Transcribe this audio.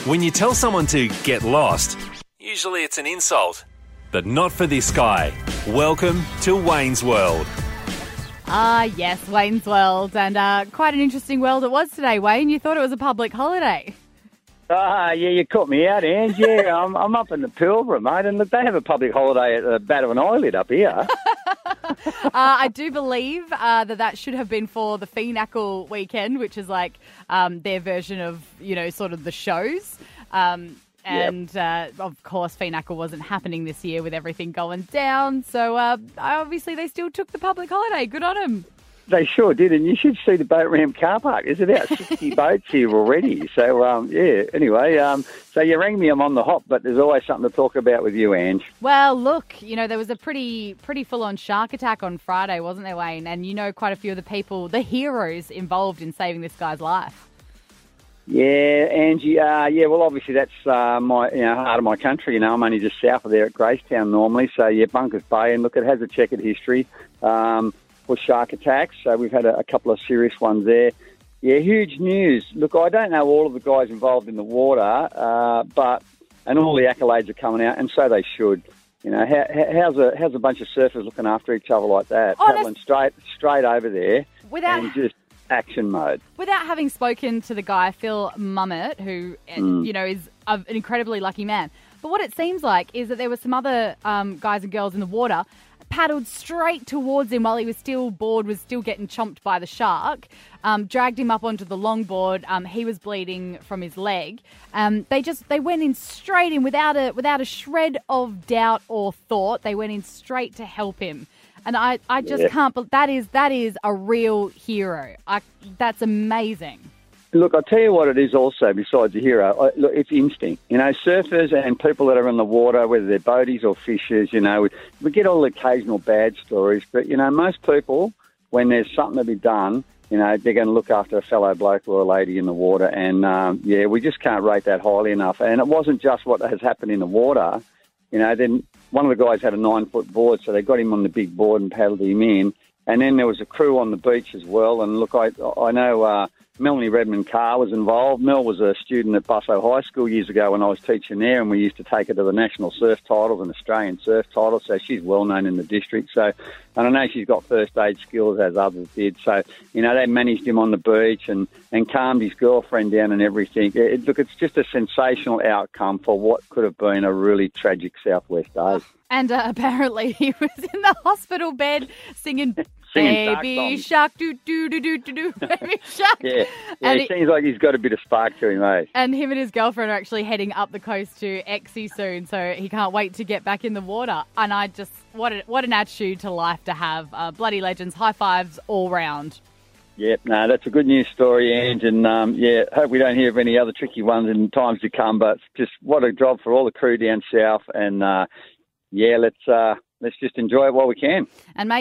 When you tell someone to get lost, usually it's an insult. But not for this guy. Welcome to Wayne's World. Yes, Wayne's World. And quite an interesting world it was today, Wayne. You thought it was a public holiday. Yeah, you caught me out, Ange. Yeah, I'm up in the Pilbara, mate, and look, they have a public holiday at the Bat of an Eyelid up here. I do believe that should have been for the Finacle weekend, which is like their version of, sort of the shows. Of course, Finacle wasn't happening this year with everything going down. So obviously they still took the public holiday. Good on them. They sure did, and you should see the boat ramp car park. There's about 60 boats here already. So, anyway, so you rang me, I'm on the hop, but there's always something to talk about with you, Ange. Well, look, there was a pretty full-on shark attack on Friday, wasn't there, Wayne? And quite a few of the people, the heroes involved in saving this guy's life. Yeah, Angie, well, obviously that's my heart of my country. I'm only just south of there at Gracetown normally. So, yeah, Bunkers Bay, and look, it has a checkered history. For shark attacks. So we've had a couple of serious ones there. Yeah, huge news. Look, I don't know all of the guys involved in the water, and all the accolades are coming out, and so they should. How's a bunch of surfers looking after each other like that, paddling straight over there and just action mode. Without having spoken to the guy, Phil Mummett, who is an incredibly lucky man. But what it seems like is that there were some other guys and girls in the water paddled straight towards him while he was still bored, was still getting chomped by the shark, dragged him up onto the longboard. He was bleeding from his leg. They went in straight in without a shred of doubt or thought. They went in straight to help him. And I just can't, but that is a real hero. That's amazing. Look, I'll tell you what it is also, besides a hero. Look, it's instinct. Surfers and people that are in the water, whether they're boaties or fishers, we get all the occasional bad stories. But, most people, when there's something to be done, they're going to look after a fellow bloke or a lady in the water. And, we just can't rate that highly enough. And it wasn't just what has happened in the water. Then one of the guys had a 9-foot board, so they got him on the big board and paddled him in. And then there was a crew on the beach as well. And, look, I know... Melanie Redmond Carr was involved. Mel was a student at Busso High School years ago when I was teaching there, and we used to take her to the national surf titles and Australian surf titles, so she's well known in the district. So, and I know she's got first aid skills as others did. So, they managed him on the beach and calmed his girlfriend down and everything. Look, it's just a sensational outcome for what could have been a really tragic Southwest day. And apparently he was in the hospital bed singing Baby Shark, do-do-do-do-do-do, Baby Shark. Yeah, it seems like he's got a bit of spark to him, eh? And him and his girlfriend are actually heading up the coast to Exie soon, so he can't wait to get back in the water. And what an attitude to life to have. Bloody legends, high fives all round. Yep, no, that's a good news story, Ange, and hope we don't hear of any other tricky ones in times to come, but just what a job for all the crew down south, and let's just enjoy it while we can. And mate,